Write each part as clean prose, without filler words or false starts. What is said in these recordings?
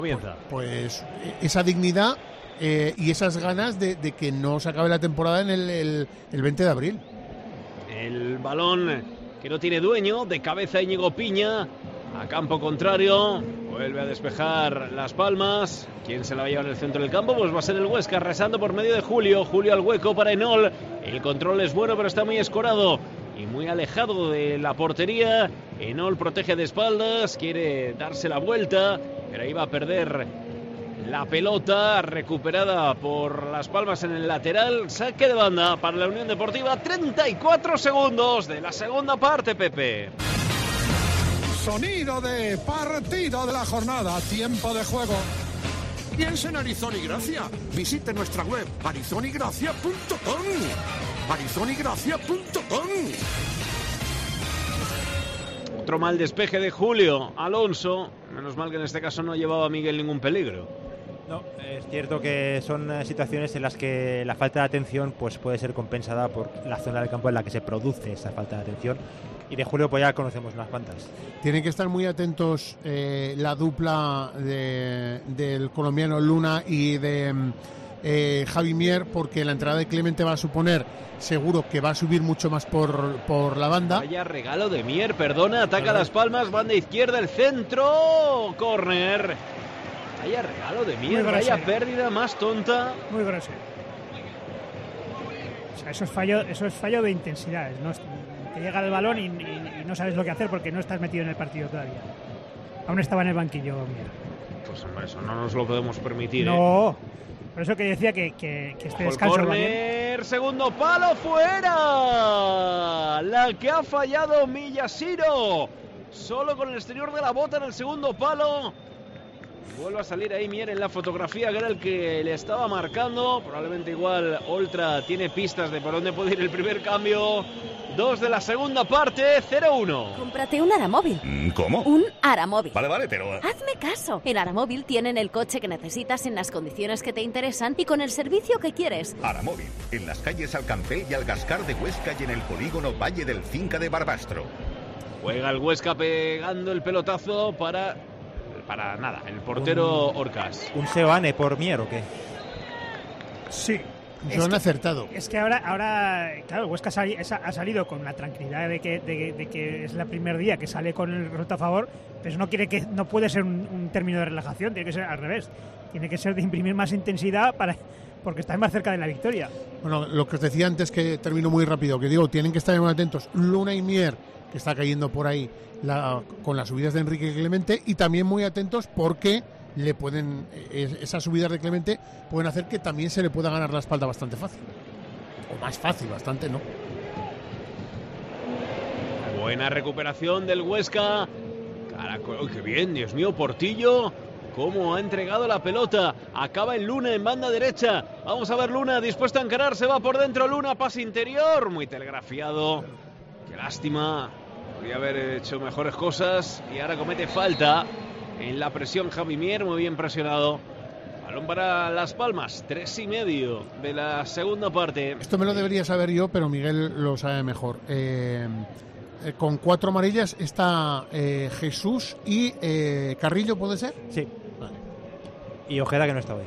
Pues esa dignidad y esas ganas de que no se acabe la temporada en el 20 de abril. El balón que no tiene dueño, de cabeza Íñigo Piña, a campo contrario, vuelve a despejar Las Palmas. ¿Quién se la va a llevar en el centro del campo? Pues va a ser el Huesca, rezando por medio de Julio al hueco para Enol. El control es bueno, pero está muy escorado y muy alejado de la portería. Enol protege de espaldas, quiere darse la vuelta, pero ahí va a perder la pelota, recuperada por Las Palmas en el lateral. Saque de banda para la Unión Deportiva. 34 segundos de la segunda parte, Pepe. Sonido de partido de la jornada, tiempo de juego. Piensa en Arizón y Gracia. Visite nuestra web arizonigracia.com. arizonigracia.com. Otro mal despeje de Julio. Alonso, menos mal que en este caso no llevaba a Miguel ningún peligro. No, es cierto que son situaciones en las que la falta de atención pues puede ser compensada por la zona del campo en la que se produce esa falta de atención. Y de Julio pues ya conocemos unas cuantas. Tienen que estar muy atentos la dupla del colombiano Luna y de Javi Mier, porque la entrada de Clemente va a suponer seguro que va a subir mucho más por la banda. Vaya regalo de Mier, perdona, ataca Las Palmas, banda izquierda, el centro, córner. Vaya regalo de Mier, vaya pérdida más tonta. Muy grosero. O sea, eso es fallo de intensidad, ¿no? Te llega el balón y no sabes lo que hacer porque no estás metido en el partido todavía. Aún estaba en el banquillo, Mier. Pues hombre, eso no nos lo podemos permitir. No, por eso que decía que este descanso va bien. Segundo palo, fuera. La que ha fallado Millasiro. Solo con el exterior de la bota en el segundo palo. Vuelve a salir ahí Mier en la fotografía, que era el que le estaba marcando. Probablemente igual Oltra tiene pistas de por dónde puede ir el primer cambio. 2 de la segunda parte, 0-1. Cómprate un Aramóvil. ¿Cómo? Un Aramóvil. Vale, pero... Hazme caso. En Aramóvil tienen el coche que necesitas en las condiciones que te interesan y con el servicio que quieres. Aramóvil, en las calles Alcampé y Algascar de Huesca y en el polígono Valle del Finca de Barbastro. Juega el Huesca pegando el pelotazo para nada, el portero Orcas. ¿Un Seoane por Mier o qué? Sí. Lo han acertado. Es que ahora claro, Huesca ha salido con la tranquilidad de que es el primer día que sale con el resultado a favor, pero no puede ser un término de relajación, tiene que ser al revés. Tiene que ser de imprimir más intensidad porque está más cerca de la victoria. Bueno, lo que os decía antes, que termino muy rápido, que digo, tienen que estar muy atentos Luna y Mier, que está cayendo por ahí con las subidas de Enrique Clemente, y también muy atentos porque le pueden esas subidas de Clemente pueden hacer que también se le pueda ganar la espalda bastante fácil, o más fácil, bastante no. Buena recuperación del Huesca. Caracol, qué bien, Dios mío, Portillo, cómo ha entregado la pelota. Acaba en Luna en banda derecha. Vamos a ver Luna dispuesto a encarar, se va por dentro Luna, pase interior, muy telegrafiado. Qué lástima, podría haber hecho mejores cosas y ahora comete falta. En la presión Javi Mier, muy bien presionado. Balón para Las Palmas, 3:30 de la segunda parte. Esto me lo debería saber yo, pero Miguel lo sabe mejor. Con 4 amarillas está Jesús y Carrillo, ¿puede ser? Sí. Vale. Y Ojeda, que no está hoy.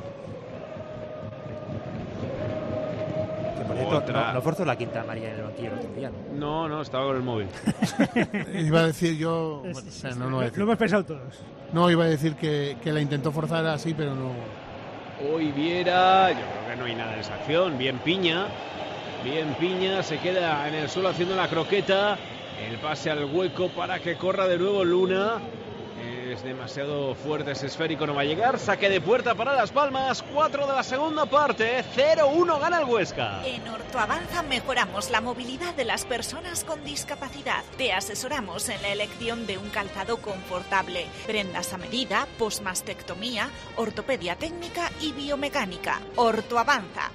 Que por cierto, no forzó la quinta amarilla en el banquillo el otro día, ¿no? No, estaba con el móvil. Iba a decir yo... Lo hemos pensado todos. No, iba a decir que la intentó forzar así, pero no... Hoy Viera, yo creo que no hay nada en esa acción. Bien Piña, se queda en el suelo haciendo la croqueta. El pase al hueco para que corra de nuevo Luna. Es demasiado fuerte ese esférico, no va a llegar. Saque de puerta para Las Palmas. 4 de la segunda parte. 0-1 gana el Huesca. En Ortoavanza mejoramos la movilidad de las personas con discapacidad. Te asesoramos en la elección de un calzado confortable, prendas a medida, posmastectomía, ortopedia técnica y biomecánica. Ortoavanza.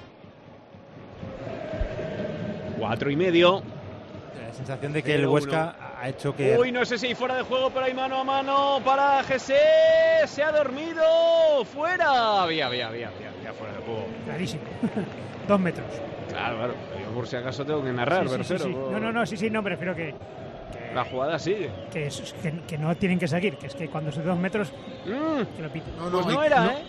4:30. La sensación de que el Huesca ha hecho que... Uy, no sé si hay fuera de juego, pero hay mano a mano para Jesse. Se ha dormido. Fuera. Había fuera de juego. Clarísimo. 2 metros. Claro. Yo por si acaso tengo que narrar, sí. No, prefiero que La jugada sigue. Que no tienen que seguir, que es que cuando se de 2 metros que lo piten. Pues no era, ¿eh?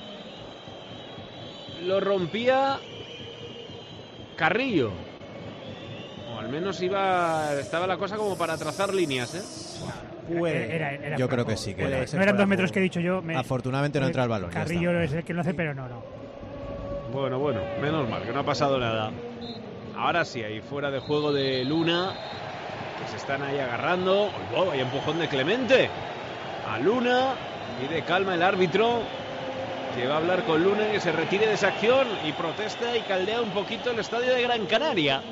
Lo rompía Carrillo. O al menos estaba la cosa como para trazar líneas, ¿eh? Era yo creo que sí. Que no eran 2 metros que he dicho yo. Afortunadamente no entra el balón. Carrillo es el que lo hace, pero no. Bueno, menos mal, que no ha pasado nada. Ahora sí, ahí fuera de juego de Luna, que se están ahí agarrando. ¡Oh, hay empujón de Clemente! A Luna, pide calma el árbitro, que va a hablar con Luna y que se retire de esa acción, y protesta y caldea un poquito el estadio de Gran Canaria.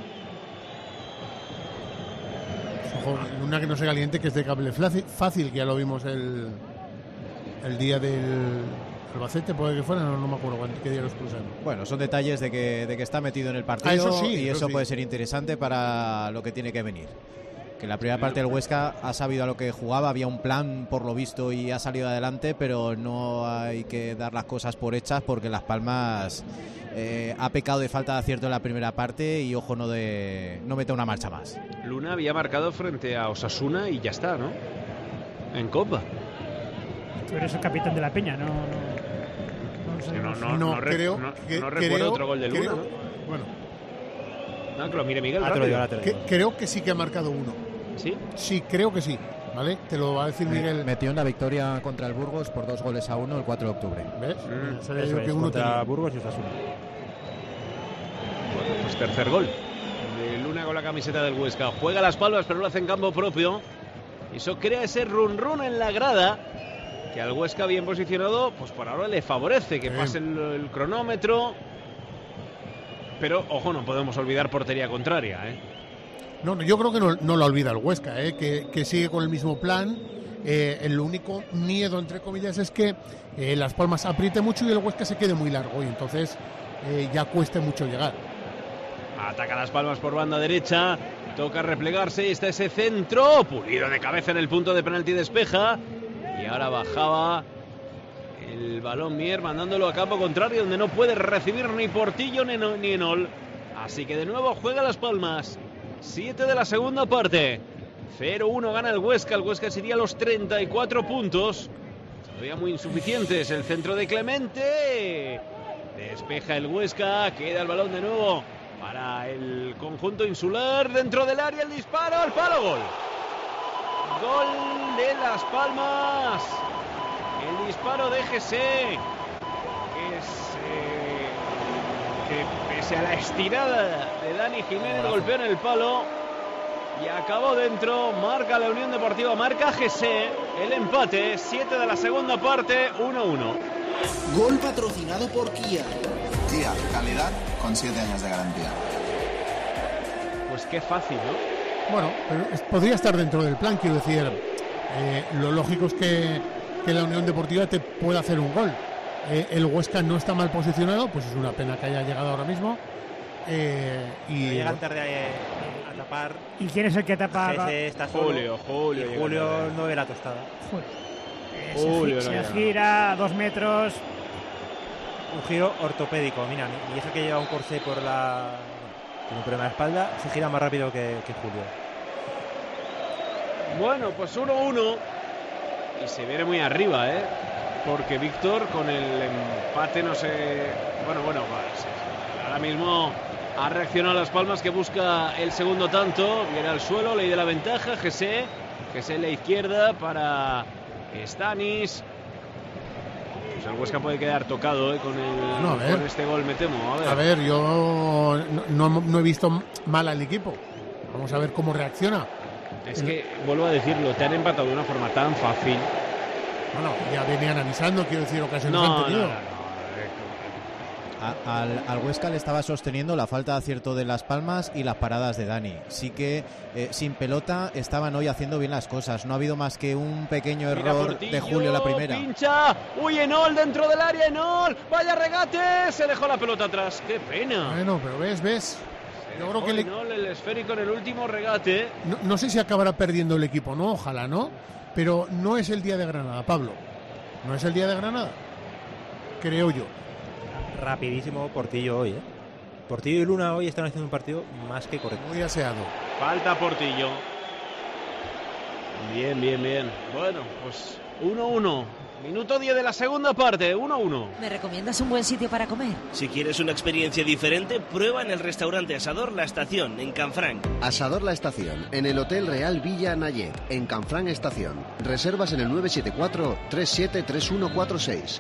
Ojo, Luna que no se caliente, que es de cable fácil, que ya lo vimos el día del Albacete, puede que fuera, no me acuerdo qué día lo expulsaron. Bueno, son detalles de que está metido en el partido, eso sí, y eso sí. puede ser interesante para lo que tiene que venir. Que en la primera parte del Huesca ha sabido a lo que jugaba, había un plan por lo visto y ha salido adelante, pero no hay que dar las cosas por hechas, porque Las Palmas ha pecado de falta de acierto en la primera parte y ojo no meta una marcha más. Luna había marcado frente a Osasuna y ya está, ¿no? En Copa. Tú eres el capitán de la Peña, ¿no? No recuerdo otro gol de Luna, ¿no? Bueno. No, que lo mire Miguel. Creo que sí que ha marcado uno. ¿Sí? Sí, creo que sí. ¿Vale? Te lo va a decir Miguel. Metió en la victoria contra el Burgos por 2-1 el 4 de octubre. ¿Ves? Eso es, contra Burgos y Osasuna. Bueno, pues tercer gol de Luna con la camiseta del Huesca. Juega Las Palmas, pero lo hace en campo propio. Y eso crea ese run en la grada, que al Huesca bien posicionado, pues por ahora le favorece que pase el cronómetro. Pero, ojo, no podemos olvidar portería contraria, ¿eh? No, yo creo que no lo olvida el Huesca, que sigue con el mismo plan. El único miedo, entre comillas, es que Las Palmas apriete mucho y el Huesca se quede muy largo, y entonces ya cueste mucho llegar. Ataca Las Palmas por banda derecha, toca replegarse y está ese centro, Pulido de cabeza en el punto de penalti, despeja, y ahora bajaba el balón Mier, mandándolo a campo contrario, donde no puede recibir ni Portillo ni Enol. Así que de nuevo juega Las Palmas. 7 de la segunda parte. 0-1 gana el Huesca sería los 34 puntos. Todavía muy insuficientes. El centro de Clemente. Despeja el Huesca, queda el balón de nuevo para el conjunto insular. Dentro del área el disparo, al palo, gol. Gol de Las Palmas. El disparo de Jesse, que pese a la estirada de Dani Jiménez golpeó en el palo y acabó dentro. Marca la Unión Deportiva, marca Jesse el empate. 7 de la segunda parte, 1-1. Gol patrocinado por Kia. Kia, calidad con 7 años de garantía. Pues qué fácil, ¿no? Bueno, pero podría estar dentro del plan, quiero decir. Lo lógico es que la Unión Deportiva te pueda hacer un gol. El Huesca no está mal posicionado, pues es una pena que haya llegado ahora mismo. Llegan tarde a tapar. ¿Y quién es el que tapa? Está solo. Julio no ve la tostada. Se gira a 2 metros. Un giro ortopédico, mira, y eso que lleva un corsé por tiene un problema de espalda, se gira más rápido que Julio. Bueno, pues 1-1 y se viene muy arriba, porque Víctor con el empate no sé... Bueno, ahora mismo ha reaccionado Las Palmas, que busca el segundo tanto, viene al suelo, ley de la ventaja, Jesse en la izquierda para Stanis. Pues el Huesca puede quedar tocado con este gol, me temo. A ver, yo no he visto mal al equipo. Vamos a ver cómo reacciona. Es que, vuelvo a decirlo, te han empatado de una forma tan fácil. Bueno, ya venían avisando, quiero decir, ocasiones han tenido. Al Huesca le estaba sosteniendo la falta de acierto de Las Palmas y las paradas de Dani. Sí que sin pelota estaban hoy haciendo bien las cosas. No ha habido más que un pequeño error Portillo, de Julio la primera. Pincha, Enol dentro del área, Enol, vaya regate, se dejó la pelota atrás. Qué pena. Bueno, pero ves. Yo creo que Enol, el esférico en el último regate. No sé si acabará perdiendo el equipo, ¿no? Ojalá, ¿no? Pero no es el día de Granada, Pablo. No es el día de Granada, creo yo. Rapidísimo Portillo hoy, Portillo y Luna hoy están haciendo un partido más que correcto. Muy aseado. Falta Portillo. Bien. Bueno, pues 1-1. Minuto 10 de la segunda parte, 1-1. ¿Me recomiendas un buen sitio para comer? Si quieres una experiencia diferente, prueba en el restaurante Asador La Estación, en Canfranc. Asador La Estación, en el Hotel Real Villa Nayet, en Canfranc Estación. Reservas en el 974-373146.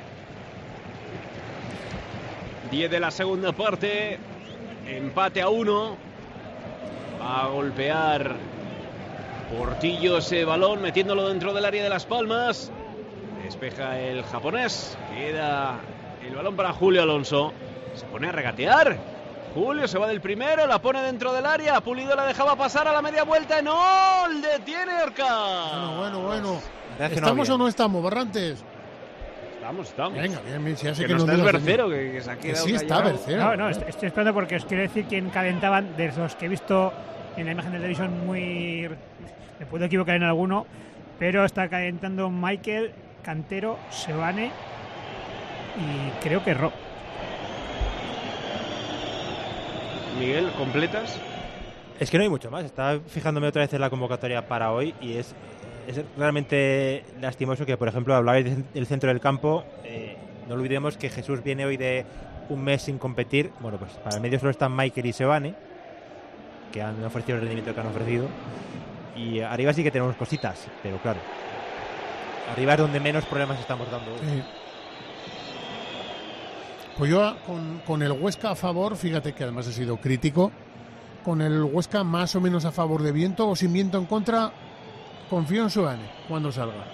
10 de la segunda parte, empate a 1. Va a golpear Portillo ese balón, metiéndolo dentro del área de Las Palmas. Despeja el japonés. Queda el balón para Julio Alonso. Se pone a regatear. Julio se va del primero, la pone dentro del área. Pulido la dejaba pasar a la media vuelta. ¡No! Detiene Orca. Bueno. ¿Estamos o no estamos, Barrantes? Estamos. Venga, bien, ya sé que que no no está el Bercero, que se ha quedado sí está Bercero. No, estoy esperando porque os quiero decir quién calentaban de los que he visto en la imagen de televisión. Me puedo equivocar en alguno, pero está calentando Michael, Cantero, Sebane y creo que Ro. Miguel, ¿completas? Es que no hay mucho más. Estaba fijándome otra vez en la convocatoria para hoy y es realmente lastimoso que, por ejemplo, hablabais del centro del campo. No olvidemos que Jesús viene hoy de un mes sin competir. Bueno, pues para el medio solo están Michael y Sebane, que han ofrecido el rendimiento que han ofrecido. Y arriba sí que tenemos cositas, pero claro, arriba es donde menos problemas estamos dando. Sí. Pues yo con el Huesca a favor, fíjate que además he sido crítico, con el Huesca más o menos a favor de viento o sin viento en contra, confío en Sebane cuando salga.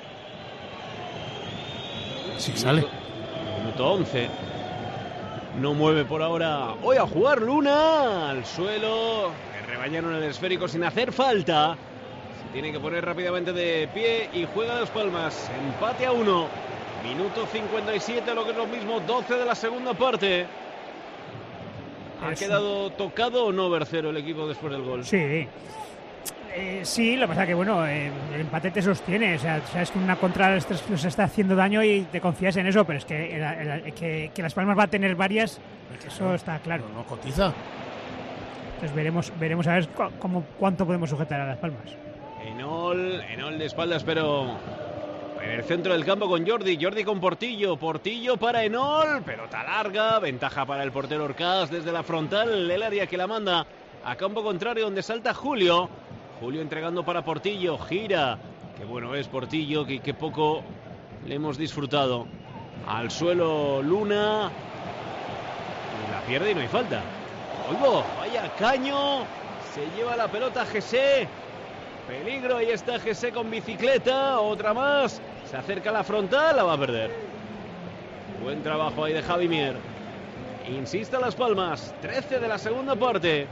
Si sale. Minuto 11. No mueve por ahora. Hoy a jugar Luna al suelo. Le rebañaron el esférico sin hacer falta. Se tiene que poner rápidamente de pie y juega Las Palmas. Empate a 1. Minuto 57, lo que es lo mismo, 12 de la segunda parte. ¿Ha quedado tocado o no Bercero el equipo después del gol? Sí. Sí, lo que pasa que bueno, el empate te sostiene, o sea, sabes que una contra nos está haciendo daño y te confías en eso, pero es que Las Palmas va a tener varias, eso está claro. No cotiza. Entonces veremos a ver cuánto podemos sujetar a Las Palmas. Enol de espaldas, pero en el centro del campo con Jordi con Portillo para Enol, pelota larga, ventaja para el portero Orcaz desde la frontal, el área que la manda a campo contrario donde salta Julio entregando para Portillo, gira, qué bueno es Portillo, que poco le hemos disfrutado, al suelo Luna, y la pierde y no hay falta. Oigo, vaya caño, se lleva la pelota Jesse, peligro, ahí está Jesse con bicicleta, otra más, se acerca a la frontal, la va a perder. Buen trabajo ahí de Javi Mier. Insista Las Palmas, 13 de la segunda parte.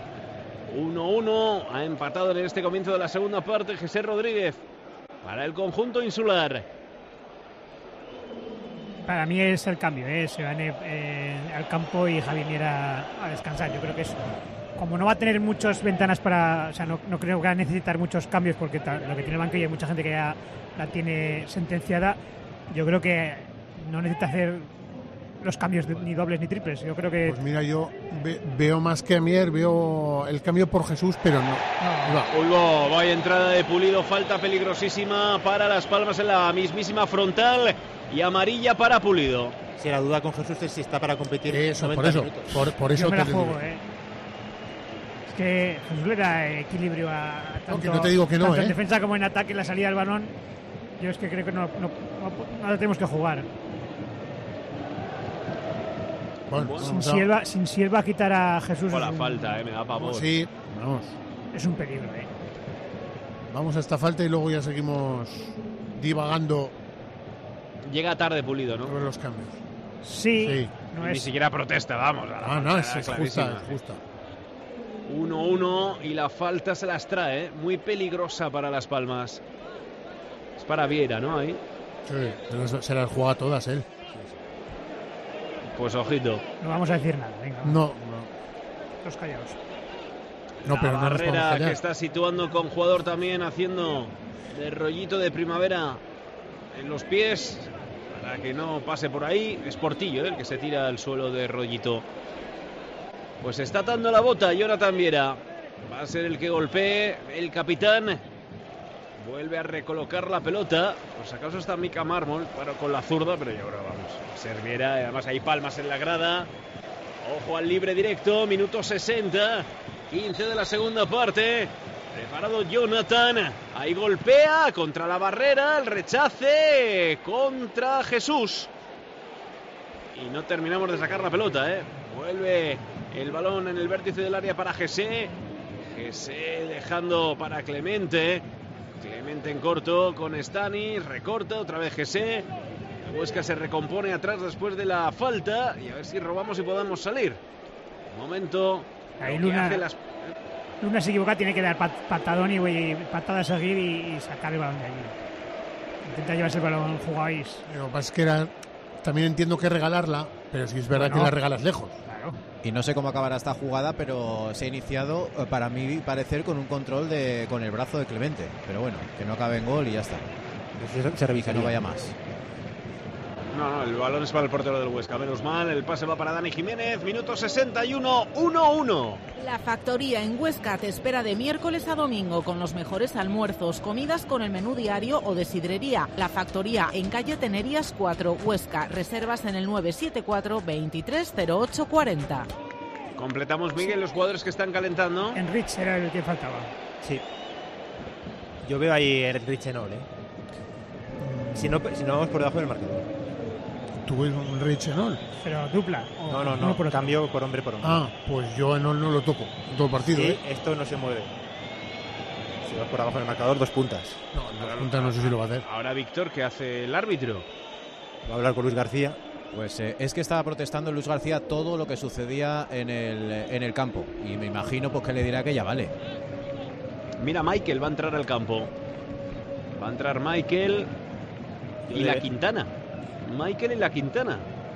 1-1, ha empatado en este comienzo de la segunda parte Jesse Rodríguez para el conjunto insular. Para mí es el cambio, se van al campo y Javi Mier a descansar. Yo creo que es, como no va a tener muchas ventanas o sea, no creo que va a necesitar muchos cambios porque lo que tiene el banquillo hay mucha gente que ya la tiene sentenciada. Yo creo que no necesita hacer los cambios ni dobles ni triples. Yo creo que... Pues mira, yo veo más que a Mier, veo el cambio por Jesús, pero no. Uy, vaya entrada de Pulido, falta peligrosísima para Las Palmas en la mismísima frontal y amarilla para Pulido. Si la duda con Jesús es si está para competir. Eso, 90 por eso, minutos. por eso yo me la te juego, digo. Es que Jesús le da equilibrio a tanto, no te digo que no, tanto en defensa como en ataque, en la salida del balón. Yo es que creo que no la tenemos que jugar. Bueno, sin Silva quitar a Jesús. Con la falta, me da pavor. Sí, vamos. Es un peligro, Vamos a esta falta y luego ya seguimos divagando. Llega tarde Pulido, ¿no? Sobre los cambios. Sí. No Ni siquiera protesta, vamos. No, es justa. 1-1 y la falta se las trae, muy peligrosa para Las Palmas. Es para Viera, ¿no? Ahí. Sí, pero se las juega todas él. Pues ojito. No vamos a decir nada, venga. No. Los callados. No, pero la barrera que está situando con jugador también haciendo de rollito de primavera en los pies para que no pase por ahí. Es Portillo el que se tira al suelo de rollito. Pues está atando la bota Jonathan Viera. Va a ser el que golpee el capitán. Vuelve a recolocar la pelota. Por si acaso está Mika Mármol con la zurda, pero yo creo, vamos, serviera. Además hay palmas en la grada. Ojo al libre directo, minuto 60, 15 de la segunda parte. Preparado Jonathan, ahí golpea contra la barrera, el rechace contra Jesús. Y no terminamos de sacar la pelota, Vuelve el balón en el vértice del área para Jesse. Jesse dejando para Clemente. Clemente en corto con Stanis, recorta otra vez Jesse. El Huesca se recompone atrás después de la falta y a ver si robamos y podemos salir. Momento. Ahí Luna se equivoca, tiene que dar patadón y patada a seguir y sacar el balón de allí. Intenta llevarse el balón jugado ahí. Lo que pasa es que también entiendo que regalarla, pero sí es verdad que la regalas lejos. Claro. Y no sé cómo acabará esta jugada, pero se ha iniciado, para mí parecer, con un control con el brazo de Clemente. Pero bueno, que no acabe en gol y ya está. Se revisa, que no vaya más. No, el balón es para el portero del Huesca. Menos mal, el pase va para Dani Jiménez. Minuto 61, 1-1. La Factoría en Huesca te espera de miércoles a domingo con los mejores almuerzos, comidas con el menú diario o de sidrería. La Factoría en calle Tenerías 4, Huesca. Reservas en el 974 23 08 40. Completamos, Miguel, los jugadores que están calentando. Enrich era el que faltaba. Sí. Yo veo ahí Enrich en Ole. Si no vamos por debajo del marcador. ¿Tú ves un Richenol? Pero dupla. No, por cambio por hombre. Ah, pues yo Enol no lo toco en todo el partido. Sí, esto no se mueve. Si vas por abajo del marcador, 2 puntas. No, 2 puntas no sé si lo va a hacer. Ahora Víctor, ¿qué hace el árbitro? Va a hablar con Luis García. Pues es que estaba protestando Luis García todo lo que sucedía en el campo. Y me imagino pues que le dirá que ya vale. Mira, Michael va a entrar al campo. Va a entrar Michael y la Quintana. Michael y la Quintana.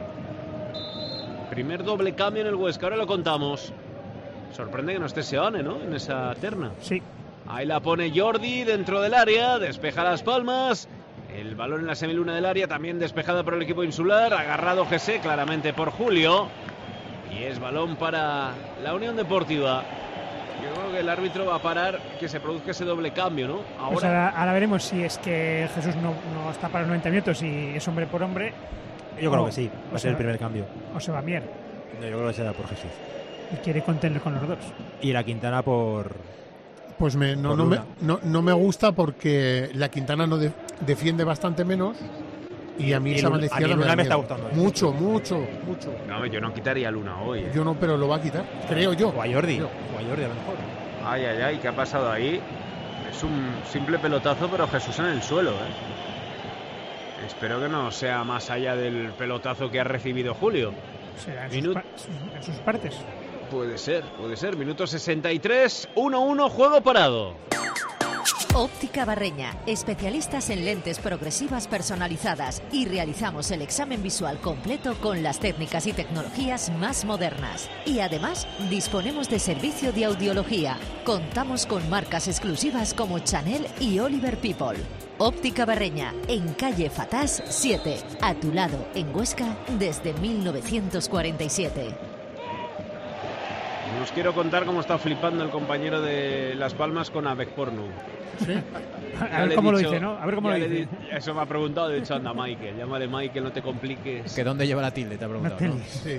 Primer doble cambio en el Huesca, ahora lo contamos. Sorprende que no esté Seoane, ¿no? En esa terna. Sí. Ahí la pone Jordi dentro del área, despeja Las Palmas. El balón en la semiluna del área, también despejada por el equipo insular. Agarrado Jesse, claramente por Julio. Y es balón para la Unión Deportiva. Yo creo que el árbitro va a parar que se produzca ese doble cambio, ¿no? Ahora veremos si es que Jesús no está para los 90 minutos y es hombre por hombre. Yo creo que sí, va a ser el primer cambio. O se va a Mier. No, yo creo que será por Jesús. Y quiere contener con los dos. Y la Quintana por... Pues no me gusta porque la Quintana no defiende bastante menos. Y a mí esa banda izquierda me está gustando. Mucho. No, yo no quitaría a Luna hoy. Yo no, pero lo va a quitar, creo yo. O a Jordi a lo mejor. Ay, ¿qué ha pasado ahí? Es un simple pelotazo, pero Jesús en el suelo, Espero que no sea más allá del pelotazo que ha recibido Julio. Será en sus partes. Puede ser. Minuto 63, 1-1, juego parado. Óptica Barreña, especialistas en lentes progresivas personalizadas y realizamos el examen visual completo con las técnicas y tecnologías más modernas. Y además disponemos de servicio de audiología. Contamos con marcas exclusivas como Chanel y Oliver People. Óptica Barreña, en calle Fatás 7, a tu lado en Huesca desde 1947. Os quiero contar cómo está flipando el compañero de Las Palmas con Avec Porno. ¿Sí? A ver cómo lo dice, ¿no? A ver cómo lo dice. Eso me ha preguntado, de hecho, anda Michael. Llámale Michael, no te compliques. ¿Que dónde lleva la tilde? Te ha preguntado, ¿no? Sí.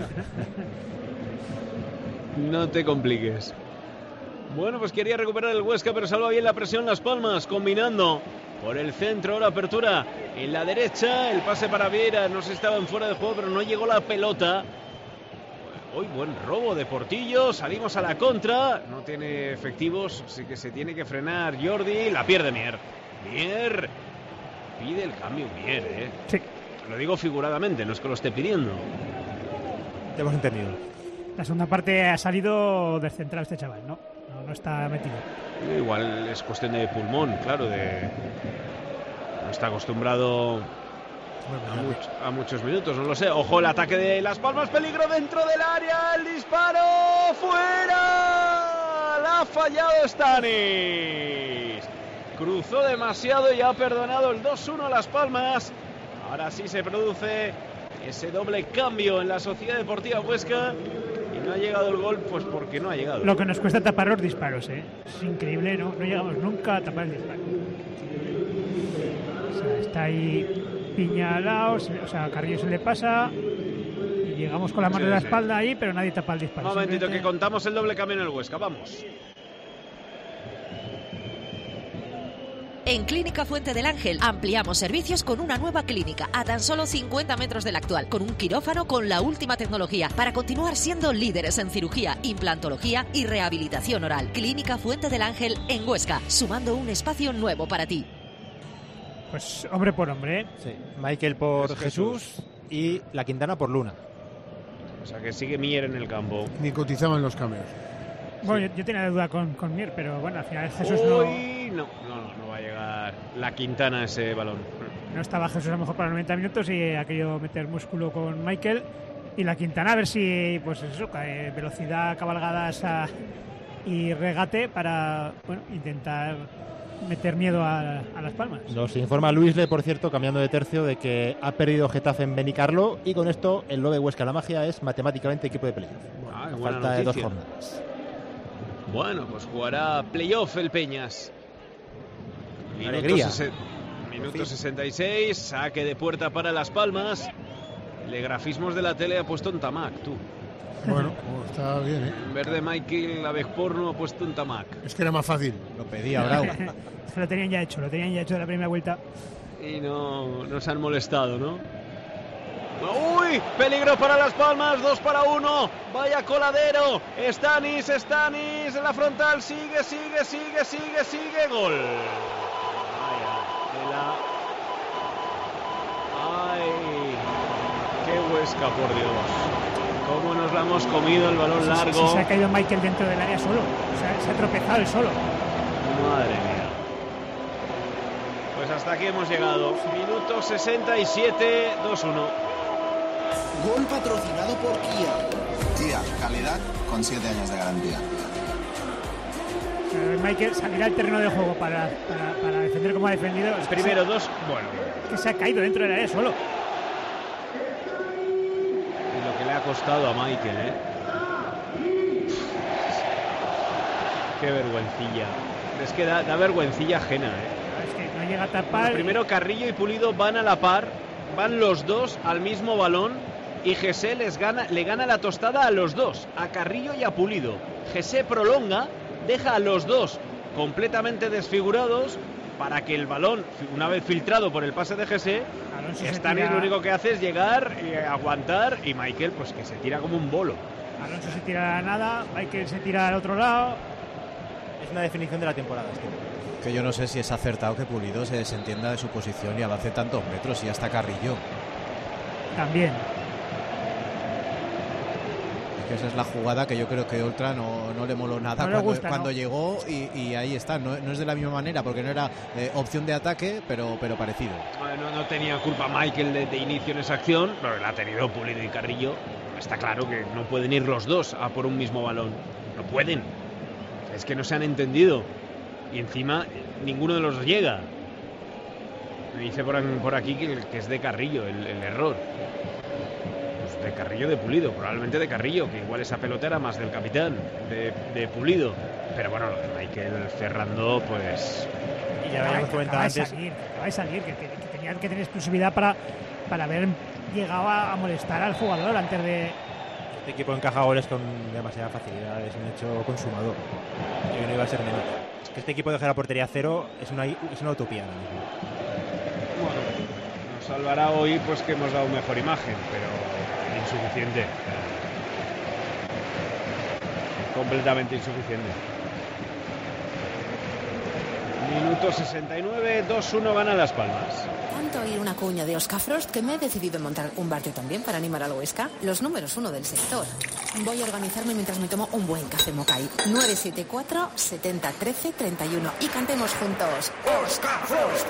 No te compliques. Bueno, pues quería recuperar el Huesca, pero salva bien la presión Las Palmas, combinando por el centro, ahora apertura en la derecha, el pase para Vieira, no sé si estaba en fuera de juego, pero no llegó la pelota. Hoy buen robo de Portillo, salimos a la contra, no tiene efectivos, así que se tiene que frenar Jordi, la pierde Mier. Mier pide el cambio, Mier, Sí. Lo digo figuradamente, no es que lo esté pidiendo. Te hemos entendido. La segunda parte ha salido del central este chaval, ¿no? No está metido. Igual es cuestión de pulmón, claro, no está acostumbrado a muchos minutos, no lo sé. Ojo, el ataque de Las Palmas, peligro dentro del área, el disparo, fuera, la ha fallado Stanis, cruzó demasiado y ha perdonado el 2-1 Las Palmas. Ahora sí se produce ese doble cambio en la Sociedad Deportiva Huesca y no ha llegado el gol, pues porque no ha llegado. Lo que nos cuesta tapar los disparos, es increíble, no llegamos nunca a tapar el disparo. sea, está ahí Piña al lado, o sea, Carrillo se le pasa y llegamos con la mano de la espalda ahí, pero nadie tapa el disparo. Un momentito que contamos el doble cambio en el Huesca, vamos. En Clínica Fuente del Ángel ampliamos servicios con una nueva clínica a tan solo 50 metros de la actual, con un quirófano con la última tecnología para continuar siendo líderes en cirugía, implantología y rehabilitación oral. Clínica Fuente del Ángel en Huesca, sumando un espacio nuevo para ti. Pues hombre por hombre, ¿eh? Sí. Michael por Jesús y la Quintana por Luna. O sea que sigue Mier en el campo. Ni cotizaban los cambios. Bueno, yo tenía duda con Mier, pero bueno, al final Jesús no va a llegar la Quintana a ese balón. No estaba Jesús a lo mejor para 90 minutos y ha querido meter músculo con Michael. Y la Quintana a ver si, pues eso, velocidad, cabalgadas y regate para, bueno, intentar meter miedo a Las Palmas. Nos informa Luisle, por cierto, cambiando de tercio, de que ha perdido Getafe en Benicarlo y con esto el Lobe Huesca La Magia es matemáticamente equipo de playoff. Falta de 2 jornadas. Bueno, pues jugará playoff el Peñas. Alegría. Minuto 66, saque de puerta para Las Palmas. El grafismos de la tele ha puesto un Tamac, tú. Bueno, está bien, ¿eh? En vez de Michael Porno ha puesto un Tamac. Es que era más fácil. Lo pedía Bravo. Lo tenían ya hecho de la primera vuelta. Y no se han molestado, ¿no? ¡Uy! Peligro para Las Palmas, 2-1. Vaya coladero. Stanis en la frontal. Sigue. Gol. Ay, qué Huesca, por Dios. Cómo nos la hemos comido el balón largo. Se ha caído Michael dentro del área solo. O sea, se ha tropezado él solo. Madre mía. Pues hasta aquí hemos llegado. Minuto 67, 2-1. Gol patrocinado por Kia. Kia, calidad con 7 años de garantía. Michael salirá al terreno de juego para defender como ha defendido. Primero dos, bueno. Que se ha caído dentro del área solo. Y lo que le ha costado a Michael, ¿eh? Qué vergüencilla. Es que da vergüencilla ajena, ¿eh? Es que no llega a tapar. Bueno, primero Carrillo y Pulido van a la par. Van los dos al mismo balón. Y José le gana la tostada a los dos, a Carrillo y a Pulido. José prolonga, deja a los dos completamente desfigurados para que el balón, una vez filtrado por el pase de José, Stanis lo único que hace es llegar y aguantar, y Michael pues que se tira como un bolo. Alonso se tira a nada, Michael se tira al otro lado. Es una definición de la temporada. Que yo no sé si es acertado que Pulido se desentienda de su posición y avance tantos metros y hasta Carrillo. También. Que esa es la jugada que yo creo que Oltra no le moló nada cuando llegó y ahí está, no es de la misma manera porque no era opción de ataque, pero parecido. No tenía culpa Michael de inicio en esa acción, pero la ha tenido Pulido y Carrillo. Está claro que no pueden ir los dos a por un mismo balón, no pueden, es que no se han entendido y encima ninguno de los dos llega. Me dice por aquí que es de Carrillo el error. De Carrillo, de Pulido, probablemente de Carrillo, que igual esa pelota era más del capitán, de Pulido, pero bueno, lo de Michael Ferrando, pues... Y ya habíamos comentado antes... Va a salir, que tenían que tener exclusividad para haber llegado a molestar al jugador antes de... Este equipo encaja goles con demasiada facilidad, es un hecho consumado, y no iba a ser menos. Es que este equipo dejar la portería a cero es una utopía ahora mismo. Bueno, nos salvará hoy pues que hemos dado mejor imagen, pero... insuficiente, completamente insuficiente. Minuto 69, 2-1 gana Las Palmas. Tanto oír una cuña de Oscar Frost que me he decidido montar un bar yo también para animar al Huesca, los números 1 del sector. Voy a organizarme mientras me tomo un buen café Mokai. 974 70 13 31 y cantemos juntos Oscar Frost.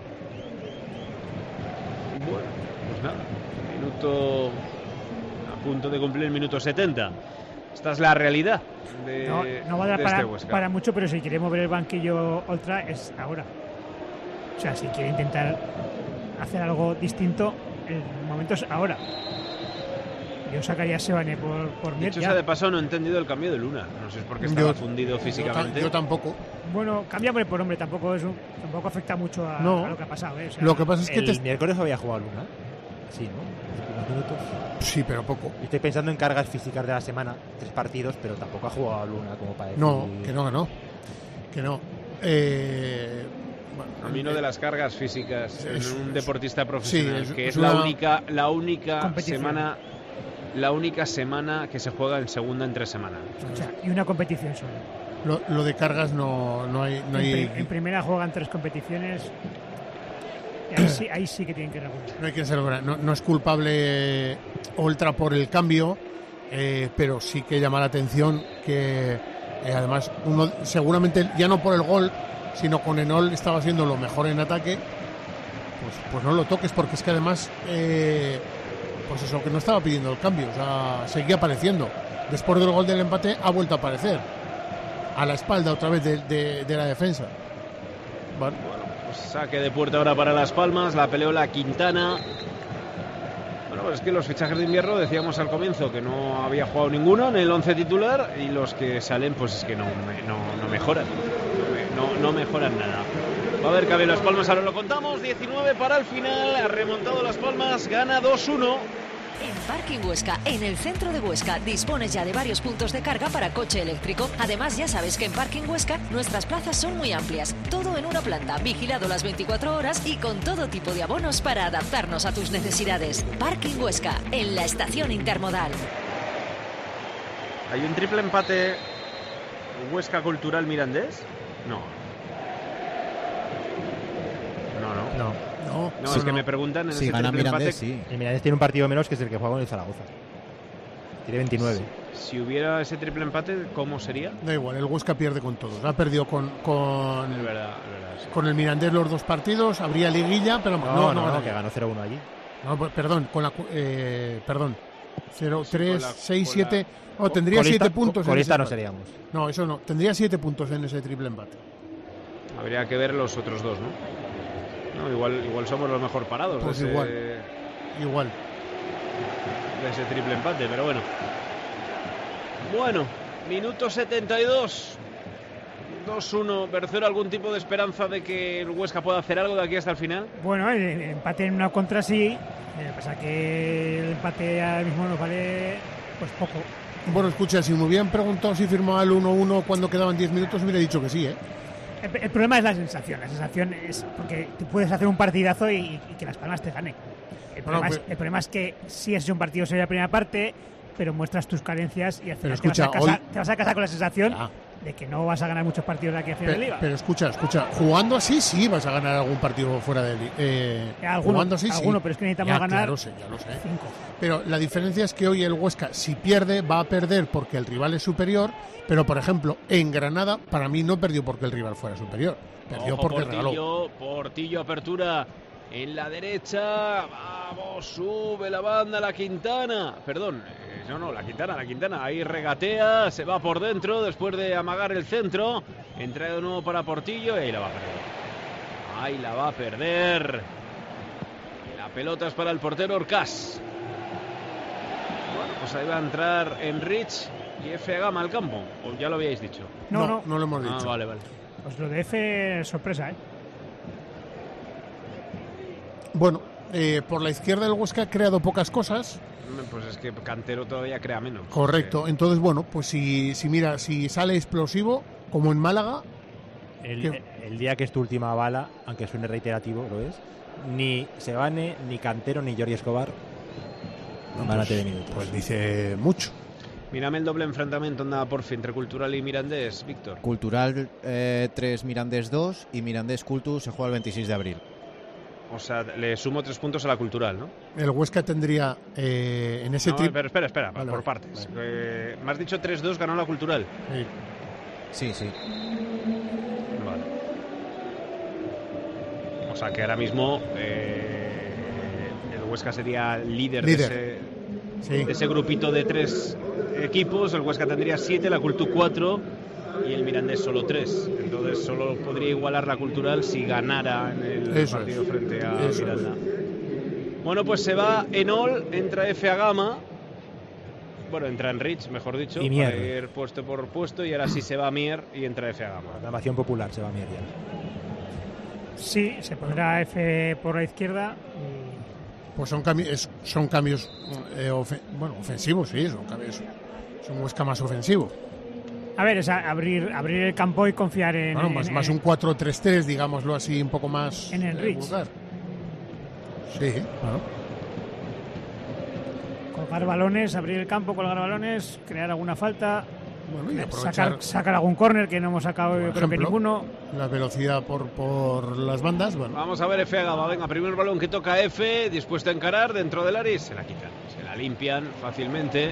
Bueno, pues nada, minuto a punto de cumplir el minuto 70. Esta es la realidad no va a dar para mucho, pero si quiere mover el banquillo Oltra es ahora. O sea, si quiere intentar hacer algo distinto, el momento es ahora. Yo sacaría a Sebane por Mier. Dicho sea de paso, no he entendido el cambio de Luna. No sé si es porque estaba fundido físicamente. Yo tampoco. Bueno, cambia por hombre, tampoco afecta mucho a lo que ha pasado. O sea, lo que pasa es que el miércoles había jugado Luna. Sí, ¿no? Unos minutos. Sí, pero poco. Estoy pensando en cargas físicas de la semana, 3 partidos, pero tampoco ha jugado Luna como para decir... No. Que no. Bueno, a mí no de las cargas físicas en un deportista profesional, sí, que es la única semana que se juega en segunda en 3 semanas. O sea, y una competición solo. Lo de cargas no hay... En primera juegan 3 competiciones. Ahí sí que tienen que regular. No hay que ser, no es culpable Oltra por el cambio, pero sí que llama la atención que además uno seguramente ya no por el gol, sino con Enol estaba haciendo lo mejor en ataque, pues no lo toques, porque es que además pues eso, que no estaba pidiendo el cambio, o sea, seguía apareciendo. Después del gol del empate ha vuelto a aparecer a la espalda otra vez de la defensa. Bueno, pues saque de puerta ahora para Las Palmas, la peleó la Quintana. Bueno, pues es que los fichajes de invierno, decíamos al comienzo que no había jugado ninguno en el 11 titular, y los que salen pues es que no mejoran, no mejoran nada. Va a ver, cabe Las Palmas, ahora lo contamos, 19 para el final, ha remontado Las Palmas, gana 2-1. En Parking Huesca, en el centro de Huesca, dispones ya de varios puntos de carga para coche eléctrico. Además, ya sabes que en Parking Huesca nuestras plazas son muy amplias. Todo en una planta, vigilado las 24 horas y con todo tipo de abonos para adaptarnos a tus necesidades. Parking Huesca, en la estación intermodal. ¿Hay un triple empate Huesca Cultural Mirandés? No, es que me preguntan en si ese gana triple Mirandés, empate. sí. El Mirandés tiene un partido menos, que es el que juega con el Zaragoza. Tiene 29. Si hubiera ese triple empate, ¿cómo sería? Da igual, el Huesca pierde con todos. Ha perdido con Es verdad, sí. Con el Mirandés los 2 partidos, habría liguilla, pero no, que ganó 0-1 allí. No, perdón, con la perdón. 0, 3, 6, 7. Oh, tendría 7 puntos. Con esta no seríamos. No, eso no. Tendría 7 puntos en ese triple empate. Habría que ver los otros 2, ¿no? No, igual somos los mejor parados. Pues de igual. De ese triple empate, pero bueno. Bueno, minuto 72. 2-1. Bercero, ¿algún tipo de esperanza de que el Huesca pueda hacer algo de aquí hasta el final? Bueno, el empate en una contra sí. Pasa que el empate ahora mismo nos vale pues poco. Bueno, escucha, si me hubieran preguntado si firmaba el 1-1 cuando quedaban 10 minutos, hubiera dicho que sí, ¿eh? El problema es la sensación. La sensación es porque tú puedes hacer un partidazo y que Las Palmas te gane. El problema es que sí has hecho un partido serio la primera parte, pero muestras tus carencias y al final te vas a casar con la sensación de que no vas a ganar muchos partidos de aquí a final de liga. Pero escucha, jugando así sí vas a ganar algún partido fuera de jugando así sí. Pero es que necesitamos ganar. Ya lo sé. 5. Pero la diferencia es que hoy el Huesca, si pierde, va a perder porque el rival es superior. Pero, por ejemplo, en Granada, para mí no perdió porque el rival fuera superior. Perdió porque regaló. Portillo, apertura en la derecha. Vamos, sube la banda, la Quintana. Perdón, la Quintana. Ahí regatea, se va por dentro después de amagar el centro. Entra de nuevo para Portillo y ahí la va a perder. La pelota es para el portero Orcás. Bueno, pues ahí va a entrar Enrich y F. Gama al campo. ¿O ya lo habíais dicho? No lo hemos dicho. Vale. Pues lo de F es sorpresa, ¿eh? Bueno, por la izquierda el Huesca ha creado pocas cosas. Pues es que Cantero todavía crea menos. Correcto. Entonces, bueno, pues si sale explosivo, como en Málaga... El día que es tu última bala, aunque suene reiterativo, lo es, ni Sebane, ni Cantero, ni Jordi Escobar van a tener minutos. Pues dice mucho. Mírame el doble enfrentamiento por fin entre Cultural y Mirandés, Víctor. Cultural 3, Mirandés 2 y Mirandés Cultu se juega el 26 de abril. O sea, le sumo 3 puntos a la Cultural, ¿no? El Huesca tendría en ese pero espera, vale, por partes. Vale. Me has dicho 3-2, ganó la Cultural. Sí. Vale. O sea, que ahora mismo el Huesca sería líder. De ese grupito de 3 equipos. El Huesca tendría 7, la Cultu 4 y el Mirandés solo 3. Entonces solo podría igualar la Cultural si ganara en el partido frente a Miranda. Bueno, pues se va Enol, entra F. Gama Bueno, entra Enrich, mejor dicho, y Mier. para ir puesto por puesto, y ahora sí se va Mier y entra F. Agama. Aclamación popular, se va Mier ya. Sí, se pondrá F por la izquierda. Pues son cambios ofensivos, sí, son cambios. Es un Huesca más ofensivo. A ver, es abrir el campo y confiar en... Bueno, más un 4-3-3, digámoslo así, un poco más... En el Rich. Vulgar. Sí, claro. Colgar balones, abrir el campo, colgar balones, crear alguna falta... Bueno, y aprovechar... Sacar algún córner que no hemos sacado, yo creo que ninguno. La velocidad por las bandas, bueno. Vamos a ver F. Agama, venga, primer balón que toca F, dispuesto a encarar dentro del área, se la quitan, se la limpian fácilmente.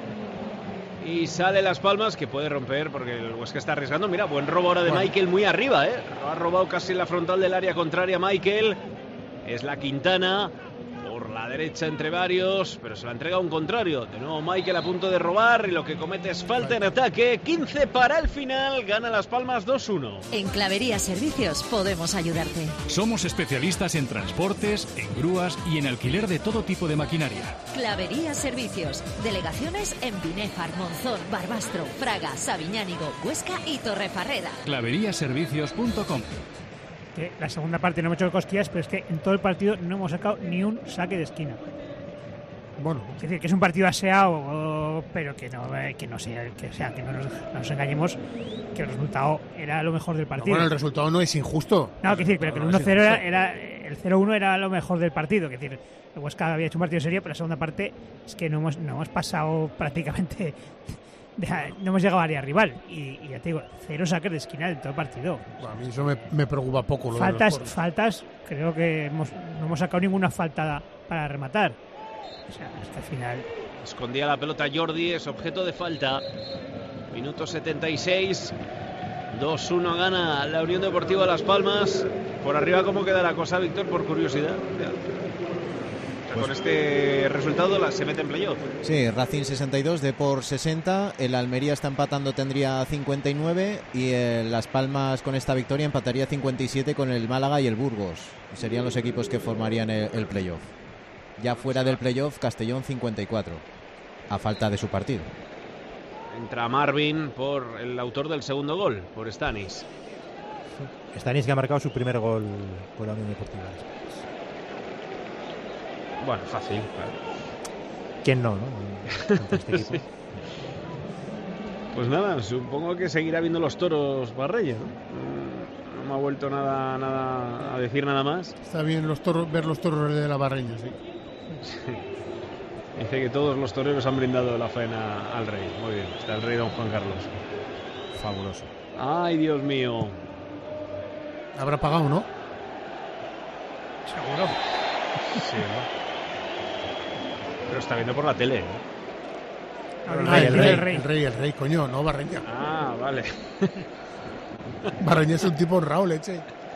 Y sale Las Palmas, que puede romper porque el Huesca está arriesgando. Mira, buen robo ahora de Michael, muy arriba, ¿eh? Ha robado casi en la frontal del área contraria Michael. Es la Quintana, por la derecha entre varios, pero se la entrega a un contrario. De nuevo Michael a punto de robar y lo que comete es falta en ataque. 15 para el final, gana Las Palmas 2-1. En Clavería Servicios podemos ayudarte. Somos especialistas en transportes, en grúas y en alquiler de todo tipo de maquinaria. Clavería Servicios. Delegaciones en Binéfar, Monzón, Barbastro, Fraga, Sabiñánigo, Huesca y Torrefarrera. Claveriaservicios.com. Que la segunda parte no hemos hecho cosquillas, pero es que en todo el partido no hemos sacado ni un saque de esquina. Bueno, es decir, que es un partido aseado, pero que no sea, que no nos engañemos, que el resultado era lo mejor del partido. Bueno, el resultado no es injusto. No, que decir, pero que el 1-0 era el 0-1 era lo mejor del partido. Que decir, el Huesca había hecho un partido serio, pero la segunda parte es que no hemos pasado prácticamente. No hemos llegado a área rival y ya te digo, 0 saques de esquina en todo el partido. A mí eso me preocupa poco. Faltas, creo que no hemos sacado ninguna falta para rematar. O sea, hasta el final. Escondía la pelota Jordi, es objeto de falta. Minuto 76. 2-1 gana la Unión Deportiva Las Palmas. Por arriba, ¿cómo queda la cosa, Víctor? Por curiosidad. Pues con este resultado se mete en playoff. Sí, Racing 62, Depor 60, el Almería está empatando, tendría 59 y Las Palmas con esta victoria empataría 57 con el Málaga y el Burgos. Serían los equipos que formarían el playoff. Ya fuera del playoff, Castellón 54, a falta de su partido. Entra Marvin por el autor del segundo gol, por Stanis. Stanis que ha marcado su primer gol con la Unión Deportiva. Bueno, fácil. Claro. ¿Quién no? Este equipo. Sí. Pues nada, supongo que seguirá viendo los toros Barreña, ¿no? No me ha vuelto nada a decir nada más. Está bien ver los toros de la Barreña, sí. Sí. Dice que todos los toreros han brindado la faena al rey. Muy bien, está el rey don Juan Carlos. Fabuloso. Ay, Dios mío. Habrá pagado, ¿no? Seguro. Sí, ¿no? Pero está viendo por la tele, ¿eh? El rey, coño, no Barreña. Ah, vale. Barreña es un tipo honrado, leche.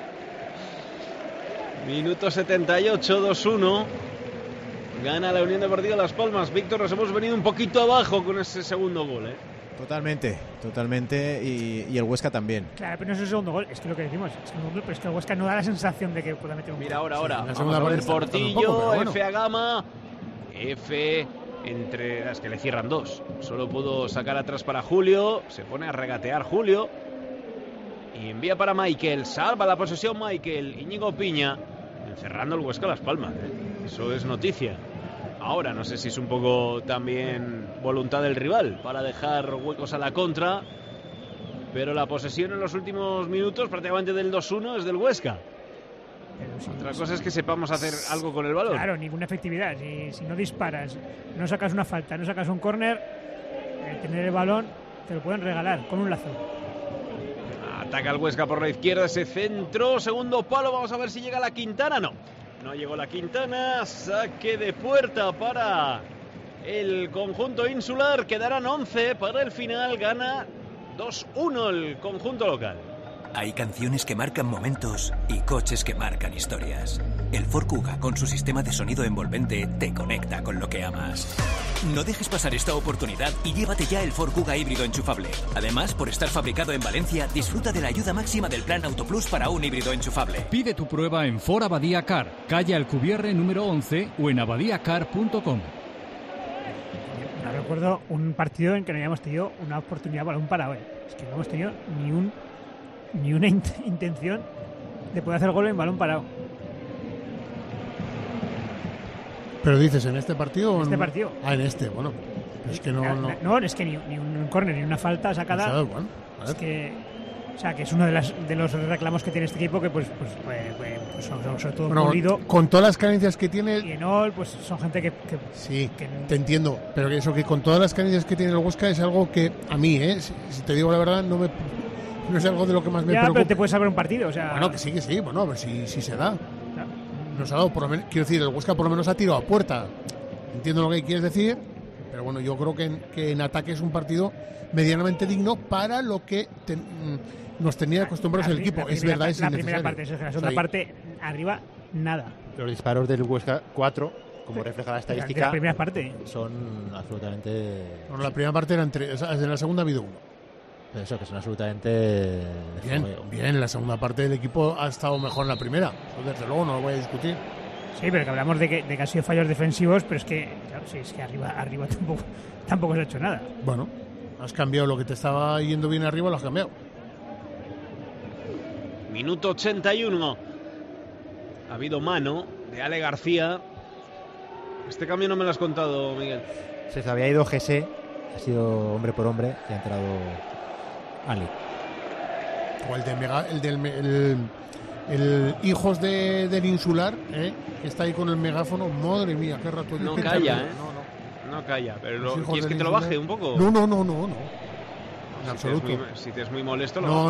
Minuto 78, 2-1. Gana la Unión Deportiva Las Palmas. Víctor, nos hemos venido un poquito abajo con ese segundo gol, ¿eh? Totalmente, y el Huesca también. Claro, pero no es el segundo gol, es que lo que decimos, pero es que el Huesca no da la sensación de que pueda meter un gol. Mira, ahora. Sí, vamos a ver Portillo, bueno. F. Agama. F entre las que le cierran dos. Solo pudo sacar atrás para Julio. Se pone a regatear Julio. Y envía para Michael. Salva la posesión Michael. Íñigo Piña. Encerrando el Huesca Las Palmas, ¿eh? Eso es noticia. Ahora no sé si es un poco también voluntad del rival para dejar huecos a la contra. Pero la posesión en los últimos minutos, prácticamente del 2-1, es del Huesca. Otra cosa es que sepamos hacer algo con el balón. Claro, ninguna efectividad. Si no disparas, no sacas una falta, no sacas un córner, tener el balón te lo pueden regalar con un lazo. Ataca el Huesca por la izquierda, ese centro, segundo palo, vamos a ver si llega la Quintana. No llegó la Quintana, saque de puerta para el conjunto insular, quedarán 11 para el final, gana 2-1 el conjunto local. Hay canciones que marcan momentos y coches que marcan historias. El Ford Kuga, con su sistema de sonido envolvente, te conecta con lo que amas. No dejes pasar esta oportunidad y llévate ya el Ford Kuga híbrido enchufable. Además, por estar fabricado en Valencia, disfruta de la ayuda máxima del Plan Autoplus para un híbrido enchufable. Pide tu prueba en Ford Abadía Car, calle Alcubierre número 11 o en abadiacar.com. No recuerdo un partido en que no hayamos tenido una oportunidad para un parado. Es que no hemos tenido ni una intención de poder hacer gol en balón parado. ¿Pero dices en este partido o en este partido? En este, bueno. Es que no... No, es que ni un córner ni una falta sacada. Bueno, es que... O sea, que es uno de los reclamos que tiene este equipo que pues sobre todo Pulido, con todas las carencias que tiene y Enol, pues son gente que sí, que te entiendo, pero eso que con todas las carencias que tiene el Huesca es algo que a mí, si te digo la verdad, no es algo de lo que más me preocupa. Pero te puedes saber un partido, o sea... Bueno, que sí, bueno, a ver si se da. Claro. Nos ha dado, por lo menos, quiero decir, el Huesca por lo menos ha tirado a puerta. Entiendo lo que quieres decir, pero bueno, yo creo que en ataque es un partido medianamente digno para lo que nos tenía acostumbrados el equipo. Es verdad, es innecesario. La primera parte, la segunda parte, arriba, nada. Los disparos del Huesca, 4, como refleja la estadística, la primera parte son absolutamente... Bueno, la primera parte eran 3, en la segunda ha habido 1. Pero eso, que son absolutamente... Bien, la segunda parte del equipo ha estado mejor en la primera. Desde luego, no lo voy a discutir. Sí, pero que hablamos de que han sido fallos defensivos, pero es que, claro, sí, es que arriba tampoco se ha hecho nada. Bueno, has cambiado lo que te estaba yendo bien arriba, lo has cambiado. Minuto 81. Ha habido mano de Ale García. Este cambio no me lo has contado, Miguel. Se había ido Jesse, ha sido hombre por hombre y ha entrado Ale. O el hijos del Insular, que está ahí con el megáfono. Madre mía, qué rato. No calla, No calla, pero ¿quieres que te lo baje un poco? No. En absoluto. Si te es muy molesto, No.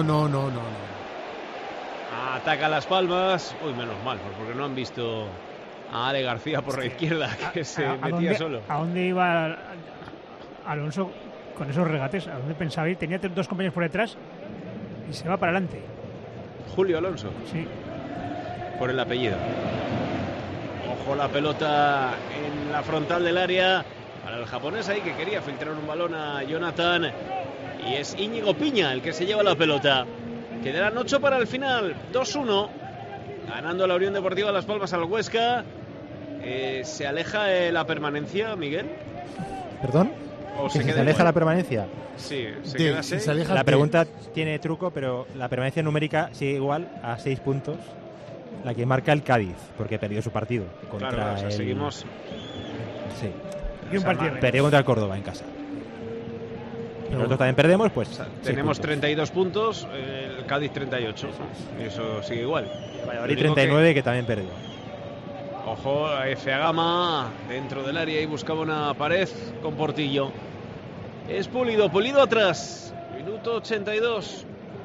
Ataca Las Palmas. Uy, menos mal, porque no han visto a Ale García por la izquierda, que se metía solo. ¿A dónde iba Alonso con esos regates? ¿A dónde pensaba ir? Tenía 2 compañeros por detrás y se va para adelante. Julio Alonso. Sí. Por el apellido. Ojo la pelota en la frontal del área para el japonés ahí que quería filtrar un balón a Jonathan. Y es Íñigo Piña el que se lleva la pelota. Quedarán 8 para el final. 2-1. Ganando la Unión Deportiva Las Palmas al Huesca. ¿Se aleja la permanencia, Miguel? ¿Perdón? ¿O se aleja la permanencia? Sí, se queda 6. La pregunta tiene truco, pero la permanencia numérica sigue igual a 6 puntos. La que marca el Cádiz, porque perdió su partido. Claro, o sea, seguimos... Sí. Y un partido perdió contra el Córdoba en casa. Nosotros también perdemos, pues... O sea, tenemos 32 puntos, el Cádiz 38. Eso sigue igual. Valladolid 39, que también perdió. Ojo, F.A. Gama dentro del área y buscaba una pared con Portillo. Es Pulido atrás. Minuto 82.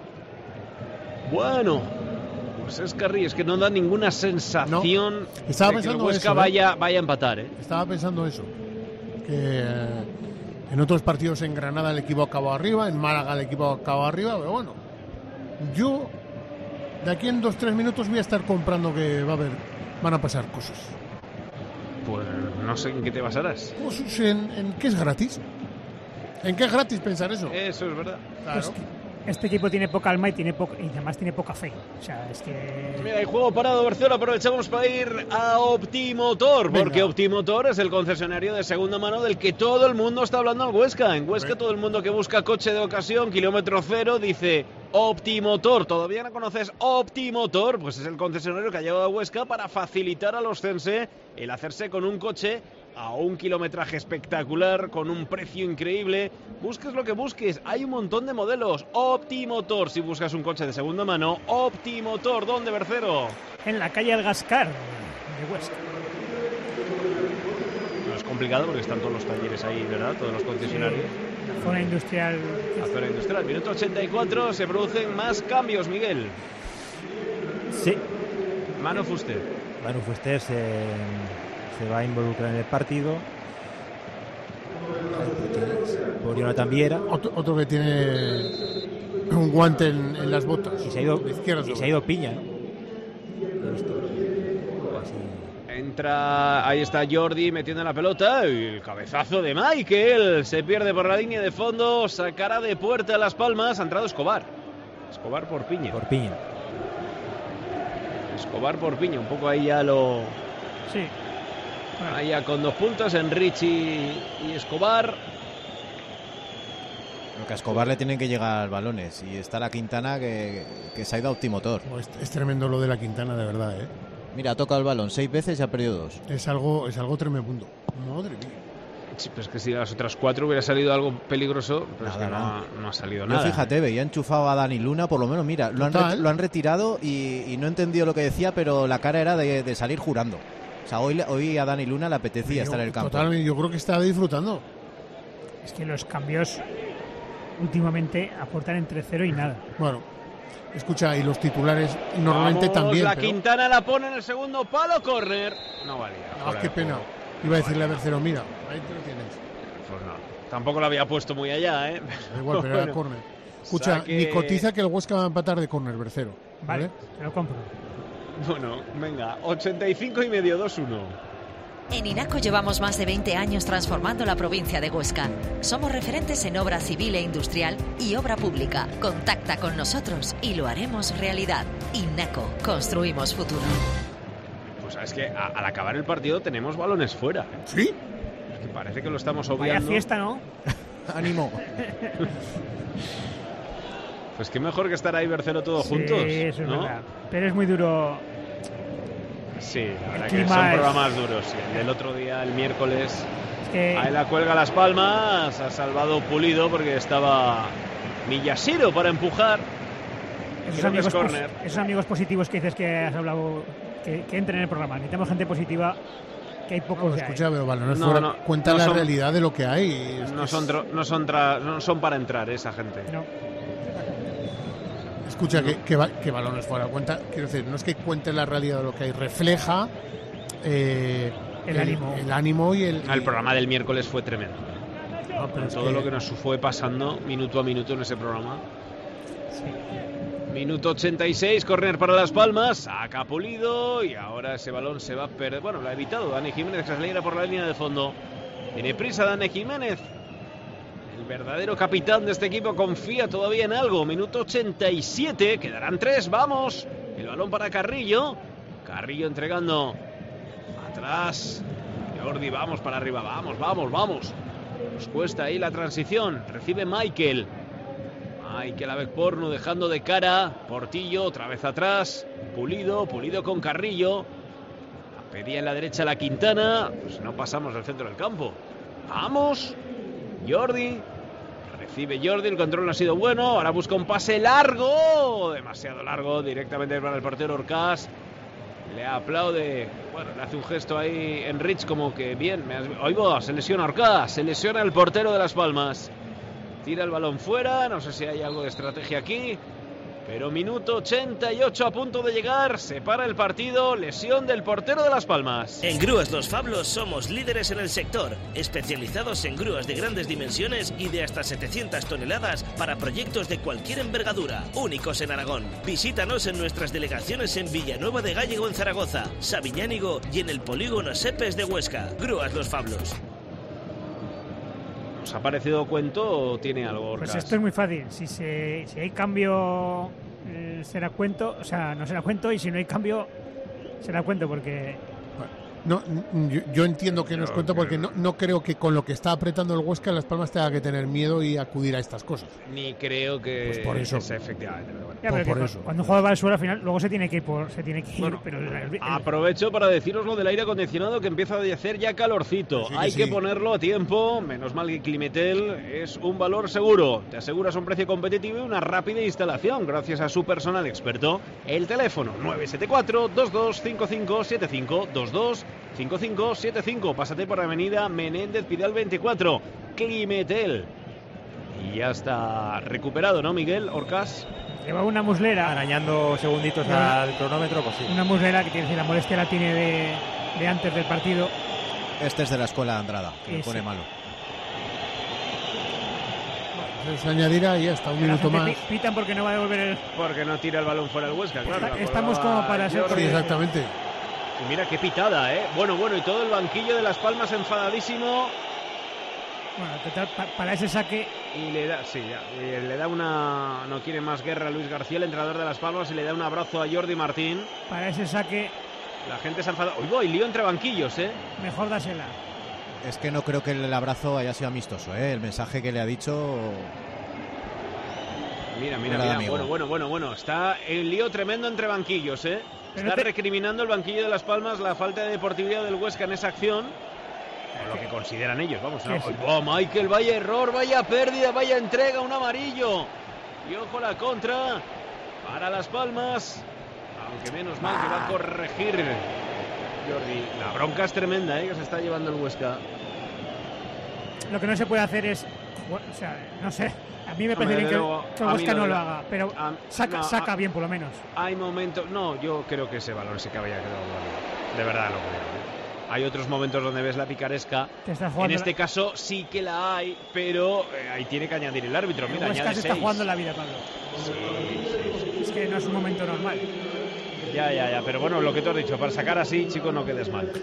Bueno, pues es Carri, es que no da ninguna sensación de que el Huesca vaya a empatar. Estaba pensando eso. Que en otros partidos en Granada el equipo acabó arriba, en Málaga el equipo acabó arriba, pero bueno. Yo, de aquí en 2-3 minutos voy a estar comprando que van a pasar cosas. Pues no sé en qué te basarás. Pues en qué es gratis. ¿En qué es gratis pensar eso? Eso es verdad. Claro. Pues este equipo tiene poca alma y además tiene poca fe. O sea, es que... Mira, hay juego parado, Barcelona. Aprovechamos para ir a Optimotor. Venga. Porque Optimotor es el concesionario de segunda mano del que todo el mundo está hablando en Huesca. En Huesca todo el mundo que busca coche de ocasión, kilómetro cero, dice Optimotor. ¿Todavía no conoces Optimotor? Pues es el concesionario que ha llevado a Huesca para facilitar a los cense el hacerse con un coche a un kilometraje espectacular, con un precio increíble. Busques lo que busques, hay un montón de modelos. Optimotor, si buscas un coche de segunda mano, Optimotor. ¿Dónde, Bercero? En la calle Algascar de Huesca. No es complicado porque están todos los talleres ahí, ¿verdad? Todos los concesionarios. La zona industrial. La zona industrial. Minuto 84, se producen más cambios, Miguel. Sí. Manu Fuster. Manu Fuster se va a involucrar en el partido por Jonathan Viera. Otro que tiene un guante en las botas. Y se ha ido Piña, ¿no? Entra, ahí está Jordi metiendo la pelota y el cabezazo de Michael se pierde por la línea de fondo, sacará de puerta a Las Palmas. Ha entrado Escobar por Piña. Escobar por Piña, un poco ahí ya lo... Sí. Allá con 2 puntos, Enrich y Escobar. Lo que a Escobar le tienen que llegar balones. Y está la Quintana que se ha ido a optimotor. Es tremendo lo de la Quintana, de verdad, ¿eh? Mira, ha tocado el balón 6 veces y ha perdido 2. Es algo tremendo. Madre mía. Sí, pues que si a las otras 4 hubiera salido algo peligroso, pero es que no ha salido nada. Fíjate, veía enchufado a Dani Luna, por lo menos, mira, lo han retirado y no he entendido lo que decía, pero la cara era de salir jurando. O sea, hoy a Dani Luna le apetecía estar en el campo. Totalmente, yo creo que está disfrutando. Es que los cambios últimamente aportan entre 0 y nada. Bueno, escucha, y los titulares normalmente también. La Quintana la pone en el segundo palo, córner. No valía. Qué pena. Iba a decirle a Bercero, mira, ahí te lo tienes. Pues no, tampoco lo había puesto muy allá, ¿eh? Da igual, pero era córner. Escucha, ni cotiza que el Huesca va a empatar de córner, Bercero. Vale, te lo compro. Bueno, venga, 85 y medio, 2-1. En INACO llevamos más de 20 años transformando la provincia de Huesca. Somos referentes en obra civil e industrial y obra pública. Contacta con nosotros y lo haremos realidad. INACO, construimos futuro. Pues sabes que al acabar el partido tenemos balones fuera. ¿Sí? Es que parece que lo estamos obviando. Vaya fiesta, ¿no? Ánimo. Pues qué mejor que estar ahí Bercero todos juntos. Sí, eso es ¿no? verdad. Pero es muy duro. Sí, la verdad que son programas duros. Sí. El del otro día, el miércoles, ahí la cuelga Las Palmas, ha salvado Pulido porque estaba Miyashiro para empujar. Esos amigos positivos que dices que has hablado, que entren en el programa. Necesitamos gente positiva, que hay pocos. Escucha, pero balones fuera. Cuenta la realidad de lo que hay. No son para entrar esa gente. No. Escucha, que balones fuera. Cuenta, quiero decir, no es que cuente la realidad de lo que hay, refleja el ánimo y el... El programa del miércoles fue tremendo. No, pero todo lo que nos fue pasando minuto a minuto en ese programa. Sí. Minuto 86, córner para Las Palmas, saca Pulido y ahora ese balón se va a perder. Bueno, lo ha evitado Dani Jiménez, que saliera por la línea de fondo. Tiene prisa Dani Jiménez. El verdadero capitán de este equipo confía todavía en algo. Minuto 87, quedarán 3, vamos. El balón para Carrillo. Carrillo entregando atrás. Jordi, vamos para arriba, vamos. Nos cuesta ahí la transición. Recibe Michael Avecporno dejando de cara. Portillo otra vez atrás. Pulido con Carrillo. La pedía en la derecha la Quintana. Pues no pasamos del centro del campo. Vamos. Jordi. Recibe Jordi, el control no ha sido bueno. Ahora busca un pase largo. Demasiado largo. Directamente para el portero Orcás. Le aplaude. Bueno, le hace un gesto ahí Enrich como que bien. Se lesiona Orcás. Se lesiona el portero de Las Palmas. Tira el balón fuera. No sé si hay algo de estrategia aquí. Pero minuto 88 a punto de llegar. Se para el partido. Lesión del portero de Las Palmas. En Grúas Los Fablos somos líderes en el sector, especializados en grúas de grandes dimensiones y de hasta 700 toneladas para proyectos de cualquier envergadura. Únicos en Aragón. Visítanos en nuestras delegaciones en Villanueva de Gállego en Zaragoza, Sabiñánigo y en el polígono Sepes de Huesca. Grúas Los Fablos. ¿Os ha parecido cuento o tiene algo, Orcas? Pues esto es muy fácil. Si hay cambio, será cuento. O sea, no será cuento. Y si no hay cambio, será cuento porque... No, yo entiendo que no es cuento porque no creo que con lo que está apretando el Huesca Las Palmas tenga que tener miedo y acudir a estas cosas. Ni creo que... Pues por eso. Efectivamente. Pero bueno. Ya, pero cuando un jugador va al suelo al final, luego se tiene que ir. Bueno, pero aprovecho para deciros lo del aire acondicionado que empieza a hacer ya calorcito. Sí, hay que ponerlo a tiempo. Menos mal que Climetel es un valor seguro. Te aseguras un precio competitivo y una rápida instalación gracias a su personal experto. El teléfono 974-225575 225575. Pásate por la avenida Menéndez Pidal 24. Climetel. Y ya está recuperado, ¿no, Miguel Orcás? Lleva una muslera. Arañando segunditos al cronómetro, pues sí. Una muslera que tiene, si la molestia la tiene de antes del partido. Este es de la escuela de Andrada, que le pone malo. Se añadirá y hasta un minuto más. Pitan porque no va a devolver el... Porque no tira el balón fuera del Huesca, claro. Estamos como para ser... Sí, exactamente. Y mira qué pitada, ¿eh? Bueno, y todo el banquillo de Las Palmas enfadadísimo. Bueno, total, para ese saque... Y le da una... No quiere más guerra a Luis García, el entrenador de Las Palmas, y le da un abrazo a Jordi Martín. Para ese saque La gente se ha enfadado. Uy, voy, lío entre banquillos, ¿eh? Mejor dásela. Es que no creo que el abrazo haya sido amistoso, ¿eh? El mensaje que le ha dicho... Mira. Bueno. Está el lío tremendo entre banquillos, ¿eh? Está recriminando el banquillo de Las Palmas la falta de deportividad del Huesca en esa acción. O lo que consideran ellos, vamos. ¿No? Oh, Michael, vaya error, vaya pérdida, vaya entrega, un amarillo. Y ojo la contra para Las Palmas. Aunque menos mal que va a corregir Jordi. La bronca es tremenda, que se está llevando el Huesca. Lo que no se puede hacer es... O sea, no sé... A mí me parece bien que el Huesca no lo haga, pero saca bien por lo menos. Hay momentos... No, yo creo que ese balón sí que había quedado bueno. De verdad lo creo. Hay otros momentos donde ves la picaresca. En este caso sí que la hay, pero ahí tiene que añadir el árbitro. Mira, el Huesca se está jugando la vida, Pablo. Sí. Es que no es un momento normal. Ya, pero bueno, lo que tú has dicho, para sacar así, chico, no quedes mal.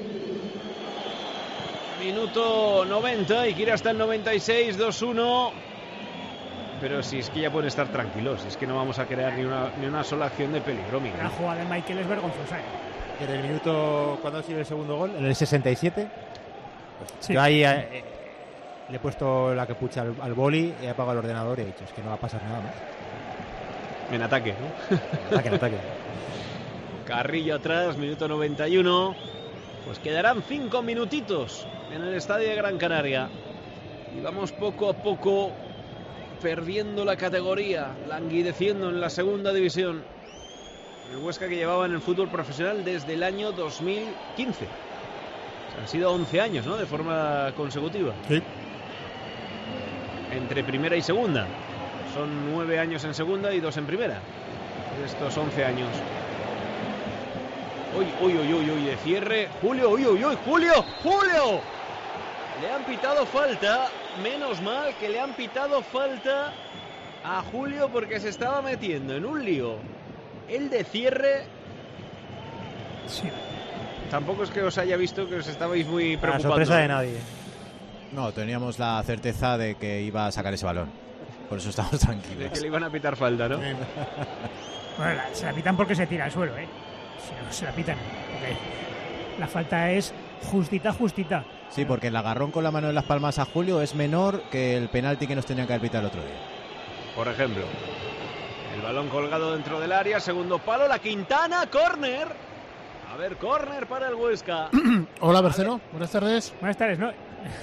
Minuto 90 y quiere hasta el 96, 2-1. Pero si es que ya pueden estar tranquilos, es que no vamos a crear ni una sola acción de peligro, Miguel. La jugada de Michael es vergonzosa. En el minuto, ¿cuándo ha sido el segundo gol? En el 67. Pues sí. Yo ahí le he puesto la capucha al boli, he apagado el ordenador y he dicho, es que no va a pasar nada más. En ataque, ¿no? En ataque. Carrillo atrás, minuto 91. Pues quedarán 5 minutitos en el estadio de Gran Canaria. Y vamos poco a poco perdiendo la categoría, languideciendo en la segunda división. El Huesca que llevaba en el fútbol profesional desde el año 2015. O sea, han sido 11 años, ¿no? De forma consecutiva. Sí. Entre primera y segunda. Son 9 años en segunda y 2 en primera. Estos 11 años. Uy, de cierre. Julio, Julio. Le han pitado falta. Menos mal que le han pitado falta a Julio porque se estaba metiendo en un lío. El de cierre. Sí. Tampoco es que os haya visto que os estabais muy preocupados. A sorpresa de nadie. No, teníamos la certeza de que iba a sacar ese balón. Por eso estamos tranquilos. De que le iban a pitar falta, ¿no? Bueno, se la pitan porque se tira al suelo, ¿eh? Se la pitan. Porque la falta es justita. Sí, porque el agarrón con la mano en las palmas a Julio es menor que el penalti que nos tenían que haber pitado el otro día. Por ejemplo, el balón colgado dentro del área, segundo palo, la Quintana, córner. A ver, córner para el Huesca. Hola, Berceno, buenas tardes. Buenas tardes, ¿no?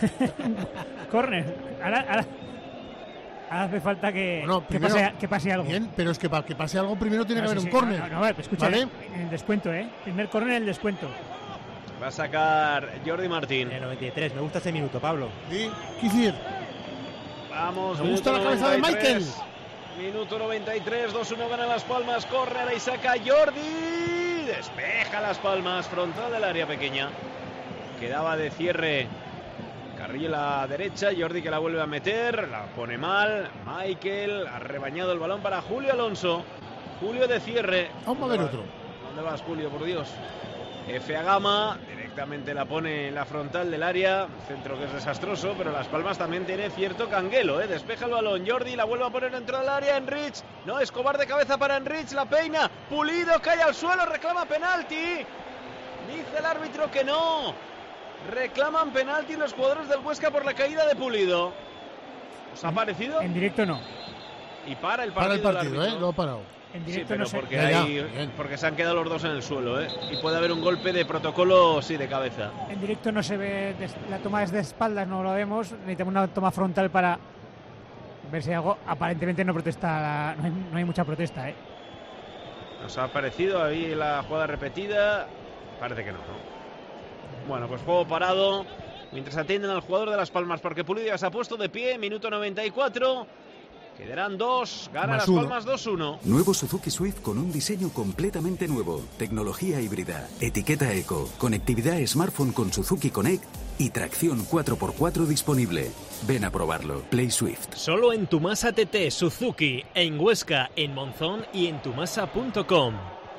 Córner. Ahora hace falta que pase algo. Bien, pero es que para que pase algo primero tiene que haber un córner. No, escucha, ¿vale? En el descuento, Primer córner en el descuento. Va a sacar Jordi Martín. En el 93, me gusta ese minuto, Pablo. Sí, Kicir. Vamos, me gusta la cabeza de Michael. Minuto 93, 2-1 gana Las Palmas, córner, ahí saca Jordi. Despeja Las Palmas, frontal del área pequeña. Quedaba de cierre Carrillo a la derecha, Jordi que la vuelve a meter, la pone mal. Michael ha rebañado el balón para Julio Alonso. Julio de cierre. Vamos a ver otro. ¿Dónde vas, Julio, por Dios? F. Agama directamente la pone en la frontal del área, centro que es desastroso, pero Las Palmas también tiene cierto canguelo, despeja el balón, Jordi la vuelve a poner dentro del área, Enrich, no, Escobar de cabeza para Enrich, la peina, Pulido cae al suelo, reclama penalti, dice el árbitro que no, reclaman penalti los jugadores del Huesca por la caída de Pulido. ¿Os ha parecido? En directo no. Y para el partido, lo ha parado. En directo sí, pero no sé. porque se han quedado los dos en el suelo, y puede haber un golpe de protocolo, sí, de cabeza. En directo no se ve, la toma es de espaldas, no lo vemos, necesitamos una toma frontal para ver si algo, aparentemente no protesta, no hay mucha protesta, Nos ha parecido ahí la jugada repetida, parece que no. Bueno, pues juego parado, mientras atienden al jugador de Las Palmas, porque Pulido ya se ha puesto de pie, minuto 94. Quedarán 2, gana Las Palmas 2-1. Nuevo Suzuki Swift con un diseño completamente nuevo, tecnología híbrida, etiqueta eco, conectividad smartphone con Suzuki Connect y tracción 4x4 disponible. Ven a probarlo. Play Swift. Solo en Tumasa TT Suzuki, en Huesca, en Monzón y en tumasa.com.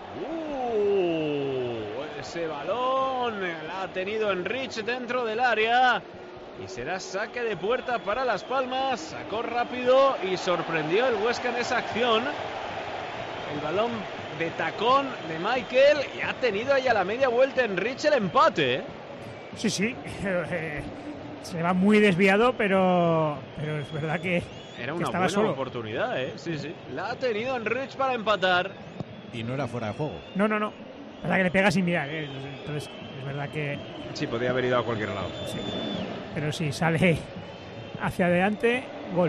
Ese balón la ha tenido Enrich dentro del área. Y será saque de puerta para Las Palmas. Sacó rápido y sorprendió el Huesca en esa acción. El balón de tacón de Michael y ha tenido ahí a la media vuelta Enrich el empate. Sí, se va muy desviado, pero es verdad que era una estaba buena solo. oportunidad, sí. La ha tenido Enrich para empatar. Y no era fuera de juego. No. Es verdad que le pega sin mirar, entonces es verdad que... Sí, podía haber ido a cualquier lado. Sí. Pero sí, sale hacia adelante, gol.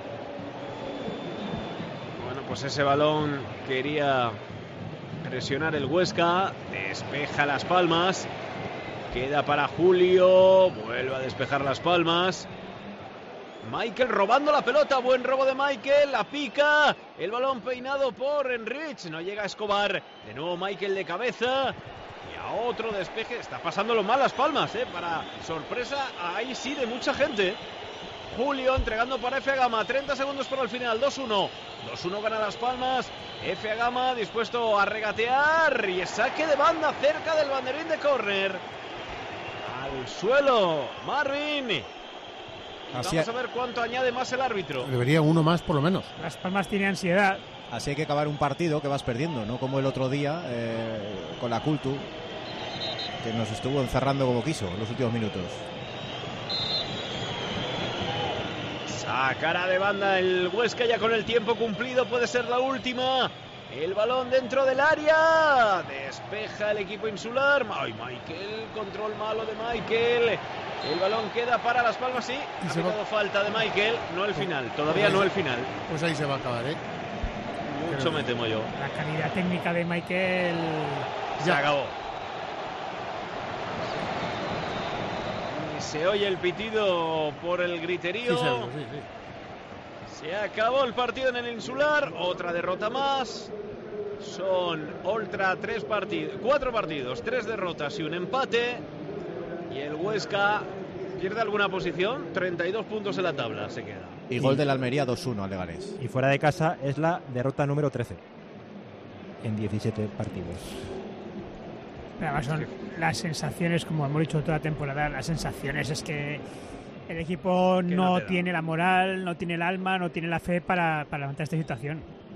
Bueno, pues ese balón quería presionar el Huesca, despeja Las Palmas, queda para Julio, vuelve a despejar Las Palmas. Michael robando la pelota, buen robo de Michael, la pica, el balón peinado por Enrich, no llega a Escobar, de nuevo Michael de cabeza y a otro despeje, está pasándolo mal Las Palmas, para sorpresa ahí sí de mucha gente. Julio entregando para Efe Agama, 30 segundos para el final, 2-1 gana Las Palmas, Efe Agama dispuesto a regatear y saque de banda cerca del banderín de córner, al suelo Marvin. Vamos a ver cuánto añade más el árbitro. Debería uno más por lo menos. Las Palmas tiene ansiedad. Así hay que acabar un partido que vas perdiendo, no como el otro día con la Cultu, que nos estuvo encerrando como quiso en los últimos minutos. Sacará de banda el Huesca ya con el tiempo cumplido, puede ser la última. El balón dentro del área, despeja el equipo insular. Ay, Michael, control malo de Michael. El balón queda para Las Palmas, sí. Ha pitado falta de Michael, no el final, todavía no el final. Pues ahí se va a acabar, Mucho me temo yo. La calidad técnica de Michael se acabó. Y se oye el pitido por el griterío. Sí. Se acabó el partido en el insular, otra derrota más. Son Oltra 4 partidos, 3 derrotas y un empate. Y el Huesca pierde alguna posición, 32 puntos en la tabla se queda. Y gol del Almería 2-1 al Leganés. Y fuera de casa es la derrota número 13 en 17 partidos. Además son las sensaciones, como hemos dicho toda la temporada, las sensaciones es que el equipo no tiene la moral, no tiene el alma, no tiene la fe para levantar esta situación.